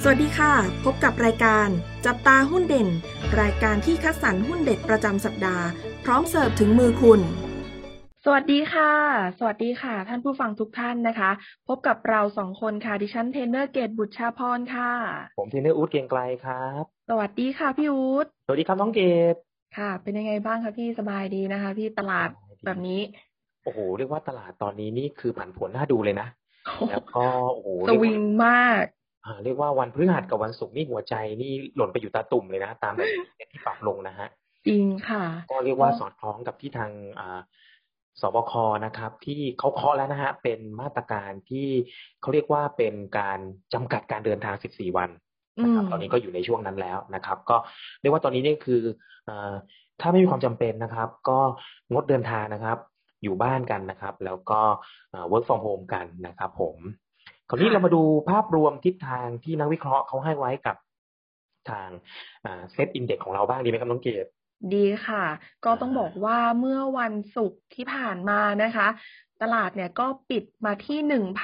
สวัสดีค่ะพบกับรายการจับตาหุ้นเด่นรายการที่คัดสรรหุ้นเด็ดประจำสัปดาห์พร้อมเสิร์ฟถึงมือคุณสวัสดีค่ะท่านผู้ฟังทุกท่านนะคะพบกับเราสองคนค่ะดิฉันเทรนเนอร์เกตบุตรชาพรค่ะผมเทรนเนอร์อู๊ดเกรียงไกรครับสวัสดีค่ะพี่อู๊ดสวัสดีครับน้องเกดค่ะเป็นยังไงบ้างคะพี่สบายดีนะคะพี่ตลาดสบายดีแบบนี้โอ้โหเรียกว่าตลาดตอนนี้นี่คือผันผวนน่าดูเลยนะโอ้โหแล้วก็โอ้โหเรียกว่าสวิงมากเรียกว่าวันพฤหัสกับวันศุกร์นี่หัวใจนี่หล่นไปอยู่ตาตุ่มเลยนะตามดัชนีที่ปรับลงนะฮะจริงค่ะก็เรียกก็ว่าสอดคล้องกับที่ทางสบคนะครับที่เขาเคาะแล้วนะฮะเป็นมาตรการที่เขาเรียกว่าเป็นการจำกัดการเดินทาง14วันนะครับตอนนี้ก็อยู่ในช่วงนั้นแล้วนะครับก็เรียกว่าตอนนี้นี่คืออ่าถ้าไม่มีความจำเป็นนะครับก็งดเดินทางนะครับอยู่บ้านกันนะครับแล้วก็work from home กันนะครับผมคราวนี้เรามาค่ะดูภาพรวมทิศทางที่นักวิเคราะห์เขาให้ไว้กับทางเซตอินเด็กของเราบ้างดีไหมครับน้องเกดดีค่ะก็อ่ต้องบอกาว่าเมื่อวันศุกร์ที่ผ่านมานะคะตลาดเนี่ยก็ปิดมาที่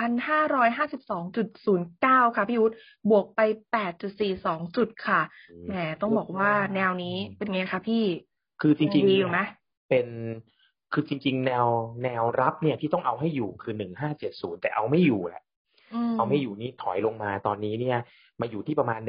1,552.09ค่ะพี่ยุทธบวกไป8.42จุดค่ะอืมแหมต้องเรียกว่าบอกว่าแนวนี้เป็นไงคะพี่คือจยังริงๆเนี่ยดีอยู่ไหมเป็นคือจริงๆแนวรับเนี่ยที่ต้องเอาให้อยู่คือ1570แต่เอาไม่อยู่แหละอืเอาไม่อยู่มนี่ถอยลงมาตอนนี้เนี่ยมาอยู่ที่ประมาณ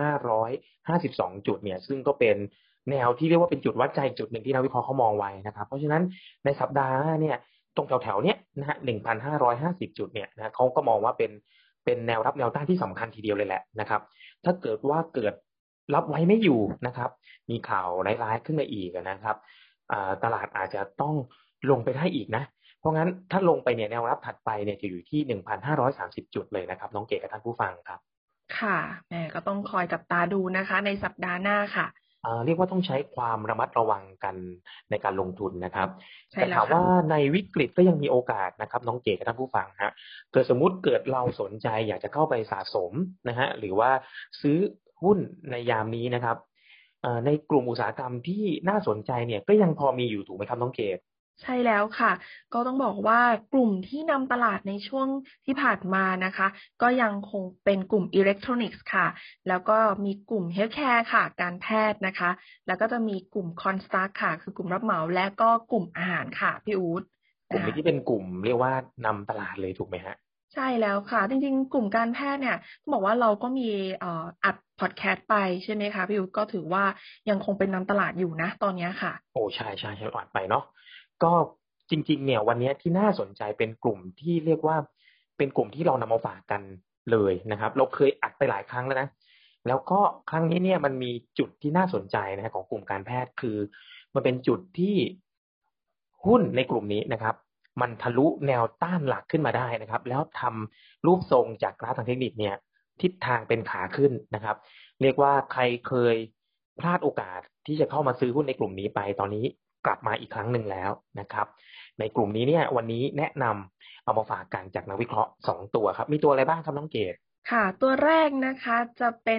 1,552จุดเนี่ยซึ่งก็เป็นแนวที่เรียกว่าเป็นจุดวัดใจจุดหนึ่งที่นักวิเคราะห์เขามองไว้นะครับเพราะฉะนั้นในสัปดาห์หน้าเนี่ยตรงแถวๆเนี้ยนะฮะ1,550จุดเนี่ยนะเขาก็มองว่าเป็นแนวรับแนวต้านที่สำคัญทีเดียวเลยแหละนะครับถ้าเกิดว่าเกิดรับไว้ไม่อยู่นะครับ มีข่าวร้ายๆขึ้นมาอีกนะครับตลาดอาจจะต้องลงไปได้อีกนะ เพราะงั้นถ้าลงไปเนี่ยแนวรับถัดไปเนี่ยจะอยู่ที่1,530จุดเลยนะครับน้องเก๋กับท่านผู้ฟังครับค่ะแหมก็ต้องคอยจับตาดูนะคะในสัปดาห์หน้าค่ะเรียกว่าต้องใช้ความระมัดระวังกันในการลงทุนนะครับใช่แล้วค่ะแต่ถามว่าในวิกฤตก็ยังมีโอกาสนะครับน้องเก๋กับท่านผู้ฟังฮะเกิดสมมุติเกิดเราสนใจอยากจะเข้าไปสะสมนะฮะหรือว่าซื้อหุ้นในยามนี้นะครับในกลุ่มอุตสาหกรรมที่น่าสนใจเนี่ยก็ยังพอมีอยู่ถูกไหมครับน้องเก๋ใช่แล้วค่ะก็ต้องบอกว่ากลุ่มที่นำตลาดในช่วงที่ผ่านมานะคะก็ยังคงเป็นกลุ่มอิเล็กทรอนิกส์ค่ะแล้วก็มีกลุ่มเฮลท์แคร์ค่ะการแพทย์นะคะแล้วก็จะมีกลุ่มคอนสตรักค่ะคือกลุ่มรับเหมาและก็กลุ่มอาหารค่ะพี่อู๊ดนะคะกลุ่มนี้ที่เป็นกลุ่มเรียกว่านำตลาดเลยถูกไหมฮะใช่แล้วค่ะจริงๆกลุ่มการแพทย์เนี่ยต้องบอกว่าเราก็มีอัดพอดแคสต์ไปใช่ไหมคะพี่ยุทธก็ถือว่ายังคงเป็นนำตลาดอยู่นะตอนนี้ค่ะโอ้ใช่ใช่ใช่อ่านไปเนาะก็จริงๆเนี่ยวันนี้ที่น่าสนใจเป็นกลุ่มที่เรียกว่าเป็นกลุ่มที่เรานำมาฝากกันเลยนะครับเราเคยอัดไปหลายครั้งแล้วนะแล้วก็ครั้งนี้เนี่ยมันมีจุดที่น่าสนใจนะฮะของกลุ่มการแพทย์คือมันเป็นจุดที่หุ้นในกลุ่มนี้นะครับมันทะลุแนวต้านหลักขึ้นมาได้นะครับแล้วทำรูปทรงจากกราฟทางเทคนิคเนี่ยทิศทางเป็นขาขึ้นนะครับ เรียกว่าใครเคยพลาดโอกาสที่จะเข้ามาซื้อหุ้นในกลุ่มนี้ไปตอนนี้กลับมาอีกครั้งหนึ่งแล้วนะครับในกลุ่มนี้เนี่ยวันนี้แนะนำเอามาฝากกันจากนักวิเคราะห์2 ตัวครับมีตัวอะไรบ้างครับน้องเกดค่ะตัวแรกนะคะจะเป็น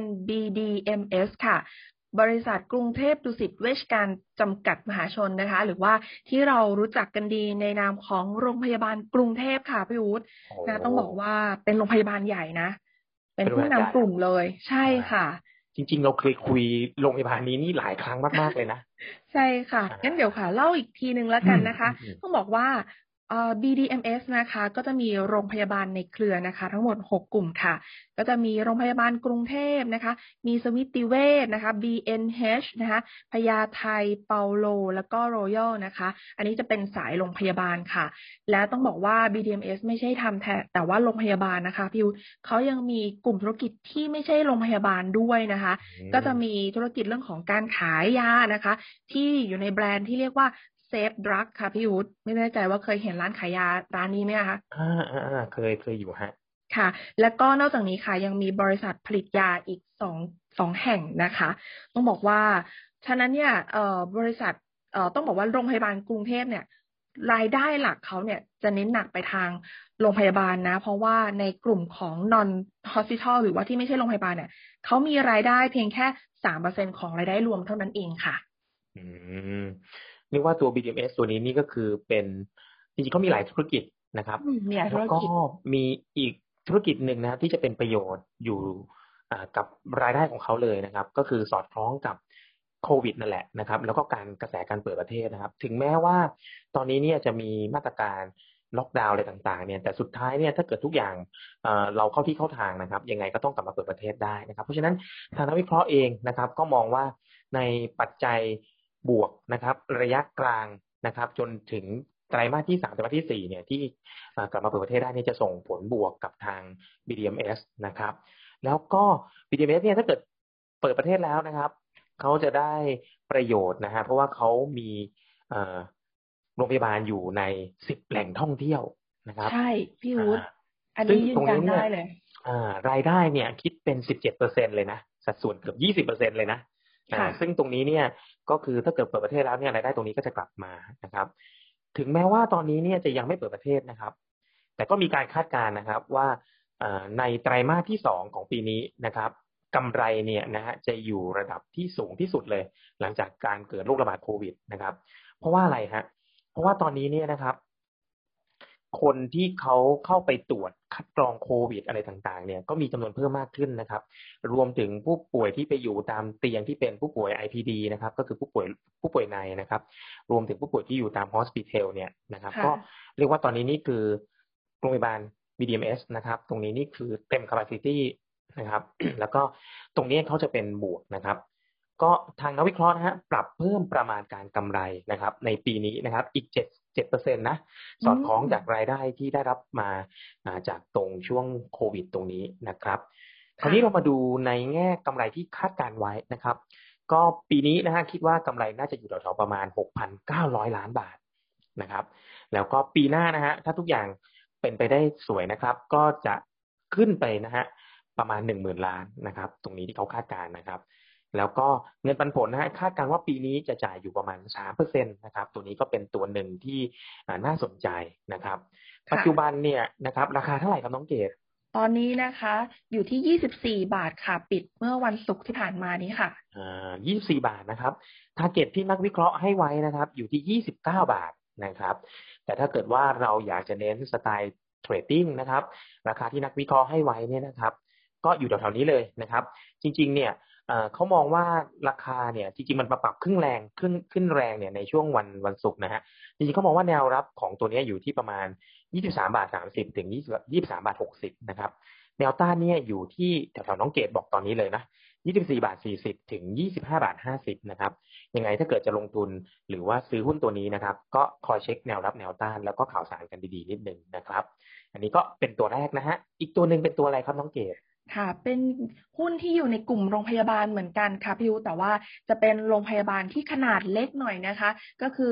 BDMs ค่ะบริษัทกรุงเทพดุสิตเวชการจำกัดมหาชนนะคะหรือว่าที่เรารู้จักกันดีในนามของโรงพยาบาลกรุงเทพค่ะพี่วุฒิโอ้นะต้องบอกว่าเป็นโรงพยาบาลใหญ่นะเป็นเป็นโรงผู้พยาบาลใหญ่นำกลุ่มเลยใช่อ่าค่ะจริงๆเราเคยคุยโรงพยาบาลนี้นี่หลายครั้งมากๆเลยนะใช่ค่ะอ่งั้นเดี๋ยวาค่ะเล่าอีกทีหนึ่งแล้วอืมกันนะคะอืมอืมต้องบอกว่าBDMs นะคะก็จะมีโรงพยาบาลในเครือนะคะทั้งหมด6กลุ่มค่ะก็จะมีโรงพยาบาลกรุงเทพนะคะมีสมิติเวชนะคะ BNH นะคะพญาไทเปาโลแล้วก็รอยัลนะคะอันนี้จะเป็นสายโรงพยาบาลค่ะและต้องบอกว่า BDMs ไม่ใช่ทำแต่ว่าโรงพยาบาลนะคะพี่วุฒิเขายังมีกลุ่มธุรกิจที่ไม่ใช่โรงพยาบาลด้วยนะคะอืก็จะมมีธุรกิจเรื่องของการขายยานะคะ ที่อยู่ในแบรนด์ที่เรียกว่า Safe Drug ค่ะพี่ยุทธไม่แน่ใจว่าเคยเห็นร้านขายยาร้านนี้ไหมคะเคยอยู่ฮะค่ะแล้วก็นอกจากนี้ค่ะยังมีบริษัทผลิตยาอีกสองแห่งนะคะต้องบอกว่าฉะนั้นเนี่ยบริษัทต้องบอกว่าโรงพยาบาลกรุงเทพเนี่ยรายได้หลักเขาเนี่ยจะเน้นหนักไปทางโรงพยาบาลนะเพราะว่าในกลุ่มของ non hospital หรือว่าที่ไม่ใช่โรงพยาบาลเนี่ยเขามีรายได้เพียงแค่3%ของรายได้รวมเท่านั้นเองค่ะอืมเรียกว่าตัว BDMs ตัวนี้นี่ก็คือเป็นจริงๆเขามีหลายธุรกิจนะครับมีหลายธุแล้วก็รกิจมีอีกธุรกิจหนึ่งนะครับที่จะเป็นประโยชน์อยู่กับรายได้ของเขาเลยนะครับก็คือสอดคล้องกับโควิดนั่นแหละนะครับแล้วก็กระแสการเปิดประเทศนะครับถึงแม้ว่าตอนนี้เนี่ยจะมีมาตรการล็อกดาวน์อะไรต่างๆเนี่ยแต่สุดท้ายเนี่ยถ้าเกิดทุกอย่างเราเข้าที่เข้าทางนะครับยังไงก็ต้องกลับมาเปิดประเทศได้นะครับเพราะฉะนั้นทางนักวิเคราะห์เองนะครับก็มองว่าในปัจจัยบวกนะครับระยะกลางนะครับจนถึงไตรมาสที่3ไตรมาสที่4เนี่ยที่กลับมาเปิดประเทศได้นี่จะส่งผลบวกกับทาง BDMs นะครับแล้วก็ BDMs เนี่ยถ้าเกิดเปิดประเทศแล้วนะครับเขาจะได้ประโยชน์นะฮะเพราะว่าเขามีโรงพยาบาลอยู่ใน10แหล่งท่องเที่ยวนะครับใช่พี่วุฒิอันซึ่งนี้ยืตรงนยันนี้เนี่ได้เลยรายได้เนี่ยคิดเป็น17%เลยนะสัดส่วนเกือบ20%เลยนะค่ะซึ่งตรงนี้เนี่ยก็คือถ้าเกิดเปิดประเทศแล้วเนี่ยรายได้ตรงนี้ก็จะกลับมานะครับถึงแม้ว่าตอนนี้เนี่ยจะยังไม่เปิดประเทศนะครับแต่ก็มีการคาดการณ์นะครับว่าในไตรมาสที่2ของปีนี้นะครับกำไรเนี่ยนะฮะจะอยู่ระดับที่สูงที่สุดเลยหลังจากการเกิดโรคระบาดโควิดนะครับเพราะว่าอะไรฮะเพราะว่าตอนนี้เนี่ยนะครับคนที่เขาเข้าไปตรวจคัดกรองโควิดอะไรต่างๆเนี่ยก็มีจำนวนเพิ่มมากขึ้นนะครับรวมถึงผู้ป่วยที่ไปอยู่ตามเตียงที่เป็นผู้ป่วย IPD นะครับก็คือผู้ป่วยในนะครับรวมถึงผู้ป่วยที่อยู่ตาม hospital เนี่ยนะครับก็เรียกว่าตอนนี้นี่คือโรงพยาบาล BDMs นะครับตรงนี้นี่คือเต็ม capacity นะครับ แล้วก็ตรงนี้เขาจะเป็นบวกนะครับก็ทางนักวิเคราะห์นะฮะปรับเพิ่มประมาณการกำไรนะครับในปีนี้นะครับอีก7%นะสอดคล้องจากรายได้ที่ได้รับมาจากตรงช่วงโควิดตรงนี้นะครับคราวนี้เรามาดูในแง่กำไรที่คาดการไว้นะครับก็ปีนี้นะฮะคิดว่ากำไรน่าจะอยู่แถวๆประมาณ 6,900 ล้านบาทนะครับแล้วก็ปีหน้านะฮะถ้าทุกอย่างเป็นไปได้สวยนะครับก็จะขึ้นไปนะฮะประมาณ 10,000 ล้านนะครับตรงนี้ที่เขาคาดการณ์นะครับแล้วก็เงินปันผลนะฮะคาดการณ์ว่าปีนี้จะจ่ายอยู่ประมาณ 3% นะครับตัวนี้ก็เป็นตัวหนึ่งที่น่าสนใจนะครับปัจจุบันเนี่ยนะครับราคาเท่าไหร่ครับน้องเกดตอนนี้นะคะอยู่ที่24 บาทค่ะปิดเมื่อวันศุกร์ที่ผ่านมานี้ค่ะ 24 บาทนะครับทาร์เก็ตที่นักวิเคราะห์ให้ไว้นะครับอยู่ที่29 บาทนะครับแต่ถ้าเกิดว่าเราอยากจะเน้นสไตล์เทรดดิ้งนะครับราคาที่นักวิเคราะห์ให้ไว้เนี่ยนะครับก็อยู่แถวๆนี้เลยนะครับจริงๆเนี่ยเขามองว่าราคาเนี่ยจริงๆมันปรับขึ้นแรงขึ้นแรงเนี่ยในช่วงวันศุกร์นะฮะจริงๆเขามองว่าแนวรับของตัวนี้อยู่ที่ประมาณ23.30 ถึง23.60นะครับแนวต้านเนี่ยอยู่ที่แถวๆน้องเกดบอกตอนนี้เลยนะ24.40 ถึง25.50นะครับยังไงถ้าเกิดจะลงทุนหรือว่าซื้อหุ้นตัวนี้นะครับก็คอยเช็คแนวรับแนวต้านแล้วก็ข่าวสารกันดีๆนิดนึงนะครับอันนี้ก็เป็นตัวแรกนะฮะอีกตัวหนึ่งเป็นตัวอะไรครับน้องเกดค่ะเป็นหุ้นที่อยู่ในกลุ่มโรงพยาบาลเหมือนกันค่ะพี่วุฒิแต่ว่าจะเป็นโรงพยาบาลที่ขนาดเล็กหน่อยนะคะก็คือ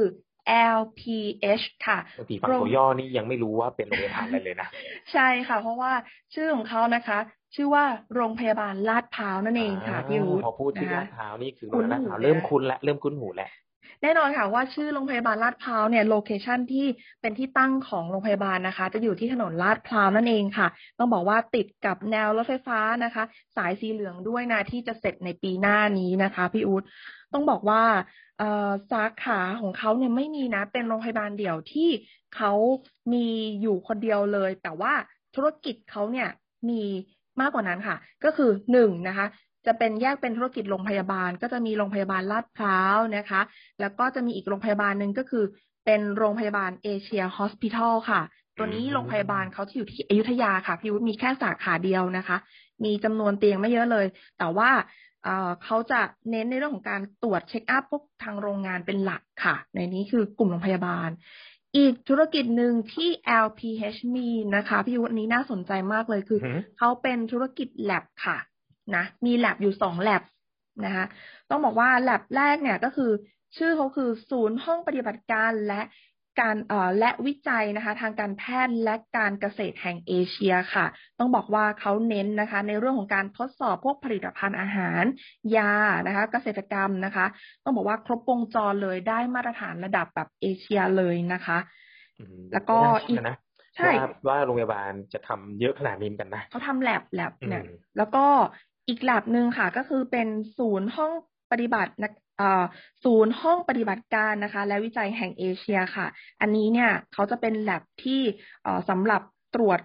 LPH ค่ะบางทีฟังตัวย่อนี่ยังไม่รู้ว่าเป็นโรงพยาบาลอะไรเลยนะใช่ค่ะเพราะว่าชื่อของเขานะคะชื่อว่าโรงพยาบาลลาดพร้าวนั่นเองค่ะพี่วุฒิพอพูดชื่อนะคะลาดพร้าวนี่คือโรงพคุ้นยาบาลลาดหูเลยนะพร้าวเริ่มคุ้นและเริ่มคุ้นหูแล้วแน่นอนค่ะว่าชื่อโรงพยาบาลลาดพร้าวเนี่ยโลเคชันที่เป็นที่ตั้งของโรงพยาบาลนะคะจะอยู่ที่ถนนลาดพร้าวนั่นเองค่ะต้องบอกว่าติดกับแนวรถไฟฟ้านะคะสายสีเหลืองด้วยนะที่จะเสร็จในปีหน้านี้นะคะพี่อุ๊ดต้องบอกว่าสาขาของเขาเนี่ยไม่มีนะเป็นโรงพยาบาลเดี่ยวที่เขามีอยู่คนเดียวเลยแต่ว่าธุรกิจเขาเนี่ยมีมากกว่านั้นค่ะก็คือหนึ่งนะคะจะเป็นแยกเป็นธุรกิจโรงพยาบาลก็จะมีโรงพยาบาลลาดพร้าวนะคะแล้วก็จะมีอีกโรงพยาบาลหนึ่งก็คือเป็นโรงพยาบาลเอเชียฮอสพิทอลค่ะตัวนี้โรงพยาบาลเขาที่อยู่ที่อยุธยาค่ะพี่วุฒิมีแค่สาขาเดียวนะคะมีจำนวนเตียงไม่เยอะเลยแต่ว่าเขาจะเน้นในเรื่องของการตรวจเช็คอัพพวกทางโรงงานเป็นหลักค่ะในนี้คือกลุ่มโรงพยาบาลอีกธุรกิจหนึ่งที่ LPH มีนะคะพี่วุฒินี้น่าสนใจมากเลยคือเขาเป็นธุรกิจ lab ค่ะนะมีแลบอยู่2แลบนะคะต้องบอกว่าแลบแรกเนี่ยก็คือชื่อเขาคือศูนย์ห้องปฏิบัติการและการและวิจัยนะคะทางการแพทย์และการเกษตรแห่งเอเชียค่ะต้องบอกว่าเขาเน้นนะคะในเรื่องของการทดสอบพวกผลิตภัณฑ์อาหารยานะคะเกษตรกรรมนะคะต้องบอกว่าครบวงจรเลยได้มาตรฐานระดับแบบเอเชียเลยนะคะแล้วก็อีกใช่ว่าโรงพยาบาลจะทำเยอะขนาดนี้กันนะเขาทำแลบเนี่ยแล้วก็อีกแลบหนึ่งค่ะก็คือเป็นศูนย์ห้องปฏิบัติศูนย์ห้องปฏิบัติการนะคะและวิจัยแห่งเอเชียค่ะอันนี้เนี่ยเขาจะเป็นแลบที่สำหรับตรวจ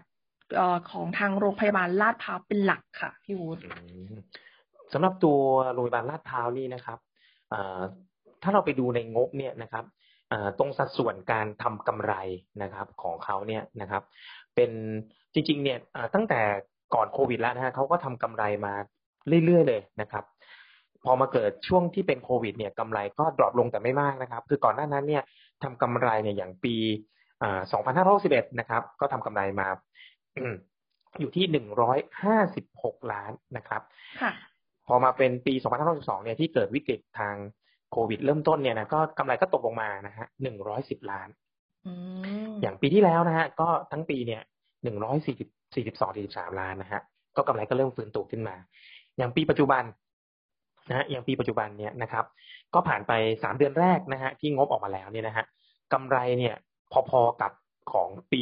ของทางโรงพยาบาลลาดพร้าวเป็นหลักค่ะพี่วุฒิสำหรับตัวโรงพยาบาลลาดพร้าวนี่นะครับถ้าเราไปดูในงบเนี่ยนะครับตรงสัดส่วนการทำกำไรนะครับของเขาเนี่ยนะครับเป็นจริงๆเนี่ยตั้งแต่ก่อนโควิดแล้วนะฮะเขาก็ทำกำไรมาเรื่อยๆเลยนะครับพอมาเกิดช่วงที่เป็นโควิดเนี่ยกำไรก็ดรอปลงแต่ไม่มากนะครับคือก่อนหน้านั้นเนี่ยทำกำไรเนี่ยอย่างปี2561นะครับก็ทำกำไรมาอยู่ที่156 ล้านนะครับพอมาเป็นปี2562เนี่ยที่เกิดวิกฤตทางโควิดเริ่มต้นเนี่ยนะก็กำไรก็ตกลงมานะฮะ110 ล้านอย่างปีที่แล้วนะฮะก็ทั้งปีเนี่ย142-43 ล้านนะฮะก็กำไรก็เริ่มฟื้นตัวขึ้นมาอย่างปีปัจจุบันนะฮะอย่างปีปัจจุบันเนี่ยนะครับก็ผ่านไป3 เดือนแรกนะฮะที่งบออกมาแล้วเนี่ยนะฮะกำไรเนี่ยพอๆกับของปี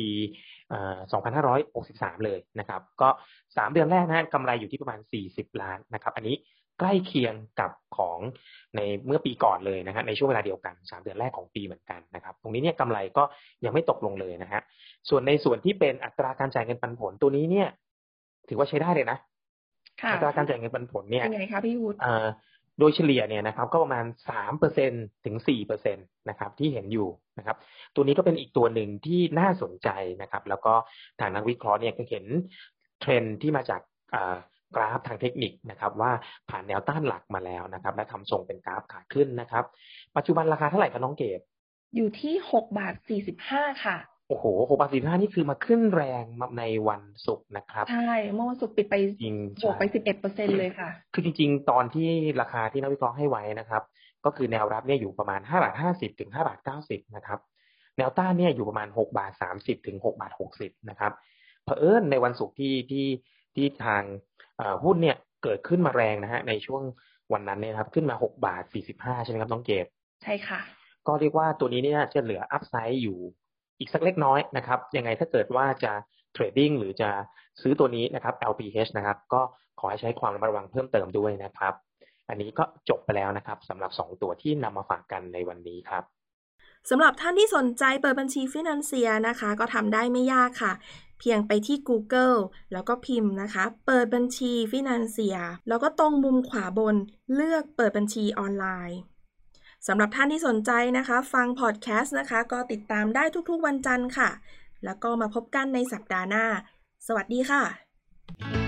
2563เลยนะครับก็3 เดือนแรกนะฮะกำไรอยู่ที่ประมาณ40 ล้านนะครับอันนี้ใกล้เคียงกับของในเมื่อปีก่อนเลยนะฮะในช่วงเวลาเดียวกัน3 เดือนแรกของปีเหมือนกันนะครับตรงนี้เนี่ยกำไรก็ยังไม่ตกลงเลยนะฮะส่วนในส่วนที่เป็นอัตราการจ่ายเงินปันผลตัวนี้เนี่ยถือว่าใช้ได้เลยนะอัตราการจ่ายเงินปันผลเนี่ยเป็นไงคะพี่วุฒิโดยเฉลี่ยเนี่ยนะครับก็ประมาณ 3% ถึง 4% นะครับที่เห็นอยู่นะครับตัวนี้ก็เป็นอีกตัวหนึ่งที่น่าสนใจนะครับแล้วก็ทางนักวิเคราะห์เนี่ยก็เห็นเทรนด์ที่มาจากกราฟทางเทคนิคนะครับว่าผ่านแนวต้านหลักมาแล้วนะครับและทำทรงเป็นกราฟขาขึ้นนะครับปัจจุบันราคาเท่าไหร่คะน้องเกดอยู่ที่6.45 ค่ะโอ้โห6.45นี่คือมาขึ้นแรงในวันศุกร์นะครับใช่เมื่อวันศุกร์ปิดไปบวกไป 11% เลยค่ะคือจริงๆตอนที่ราคาที่นักวิเคราะห์ให้ไว้นะครับก็คือแนวรับเนี่ยอยู่ประมาณ5.50 ถึง 5.90 นะครับแนวต้านเนี่ยอยู่ประมาณ6.30 ถึง 6.60 นะครับเผอิญในวันศุกร์ที่ทางหุ้นเนี่ยเกิดขึ้นมาแรงนะฮะในช่วงวันนั้นเนี่ยครับขึ้นมา6.45 ใช่ไหมครับน้องเกดใช่ค่ะก็เรียกว่าตัวนี้เนี่ยจะเหลืออัพไซด์อยู่อีกสักเล็กน้อยนะครับยังไงถ้าเกิดว่าจะเทรดดิ้งหรือจะซื้อตัวนี้นะครับ LPH นะครับก็ขอให้ใช้ความระมัดระวังเพิ่มเติมด้วยนะครับอันนี้ก็จบไปแล้วนะครับสำหรับ2ตัวที่นำมาฝากกันในวันนี้ครับสำหรับท่านที่สนใจเปิดบัญชีฟินันเซียนะคะก็ทำได้ไม่ยากค่ะเพียงไปที่ Google แล้วก็พิมพ์นะคะเปิดบัญชีฟินันเซียแล้วก็ตรงมุมขวาบนเลือกเปิดบัญชีออนไลน์สำหรับท่านที่สนใจนะคะฟังพอดแคสต์นะคะก็ติดตามได้ทุกๆวันจันทร์ค่ะแล้วก็มาพบกันในสัปดาห์หน้าสวัสดีค่ะ